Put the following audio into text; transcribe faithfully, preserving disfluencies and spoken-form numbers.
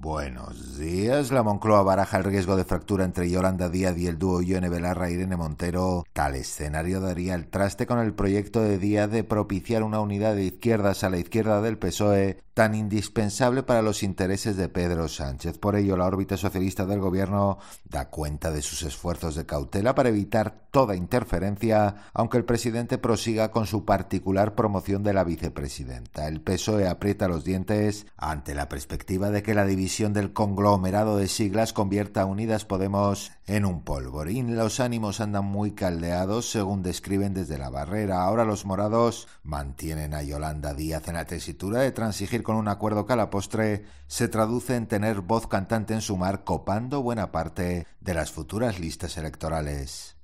Buenos días. La Moncloa baraja el riesgo de fractura entre Yolanda Díaz y el dúo Ione Belarra-Irene Montero. Tal escenario daría el traste con el proyecto de Díaz de propiciar una unidad de izquierdas a la izquierda del P S O E, tan indispensable para los intereses de Pedro Sánchez. Por ello, la órbita socialista del gobierno da cuenta de sus esfuerzos de cautela para evitar toda interferencia, aunque el presidente prosiga con su particular promoción de la vicepresidenta. El P S O E aprieta los dientes ante la perspectiva de que la división del conglomerado de siglas convierta a Unidas Podemos en un polvorín. Los ánimos andan muy caldeados, según describen desde la barrera. Ahora los morados mantienen a Yolanda Díaz en la tesitura de transigir con un acuerdo que a la postre se traduce en tener voz cantante en Sumar, copando buena parte de las futuras listas electorales.